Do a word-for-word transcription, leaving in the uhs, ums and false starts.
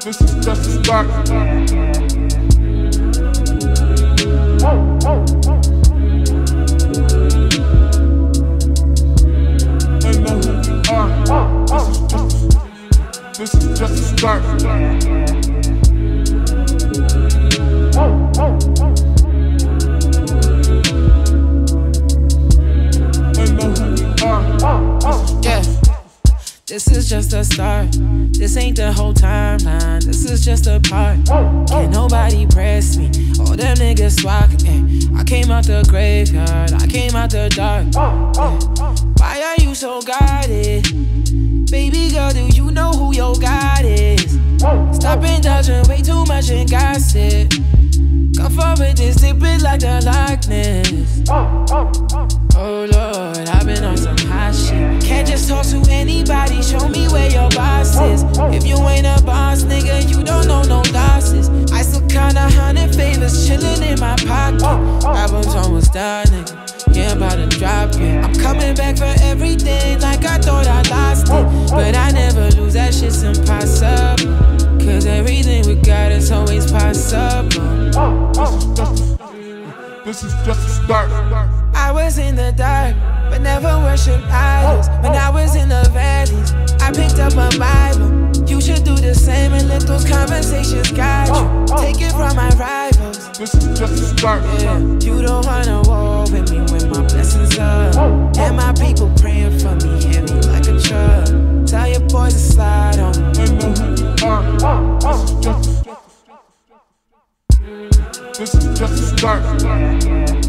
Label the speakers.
Speaker 1: This is just the start. They know who we are. This is just, this is just the start. They know who we are.
Speaker 2: Yeah. This is just a start. This ain't the whole timeline. This is just a part. Can't nobody press me. All them niggas swacking. I came out the graveyard. I came out the dark. Yeah. Why are you so guarded? Baby girl, do you know who your God is? Stop indulging way too much in gossip. Come forward, this dip it like the Loch Ness. Oh Lord, I've been on some hot shit. Can't just talk to anybody, show me where your boss is. If you ain't a boss, nigga, you don't know no losses. I still count a hundred favors chillin' in my pocket. Album's almost done, nigga. Yeah, I'm about to drop it. I'm coming back for everything like I thought I lost it. But I never lose, that shit's impossible. Cause everything we got is always possible.
Speaker 1: This is just the start.
Speaker 2: I was in the dark, but never worshipped idols. When I was in the valleys, I picked up a Bible. You should do the same and let those conversations guide you. Take it from my rivals.
Speaker 1: This is just the start.
Speaker 2: Yeah, you don't wanna war with me when my blessings up. And my people praying for me heavy like a truck. Tell your boys to slide on me.
Speaker 1: They know who we are. This is just, this is just the start.